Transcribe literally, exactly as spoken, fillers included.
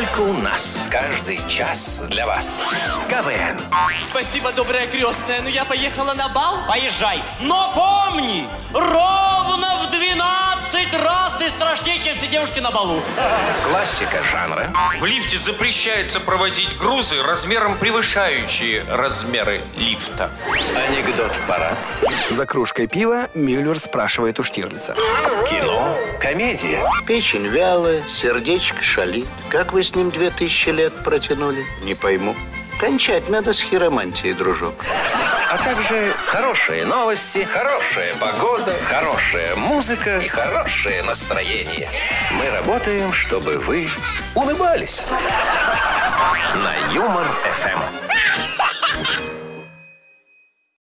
только у нас. Каждый час для вас. КВН. Спасибо, добрая крестная. Ну, я поехала на бал. Поезжай. Но помни, ровно в двенадцать раз ты страшнее, чем все девушки на балу. Классика жанра. В лифте запрещается провозить грузы размером превышающие размеры лифта. Анекдот-парад. За кружкой пива Мюллер спрашивает у Штирлица. Кино. Комедия. Печень вялая, сердечко шалит. Как вы с ним две тысячи лет протянули? Не пойму. Кончать надо с хиромантией, дружок. А также хорошие новости, хорошая погода, хорошая музыка и хорошее настроение. Мы работаем, чтобы вы улыбались. На Юмор эф эм.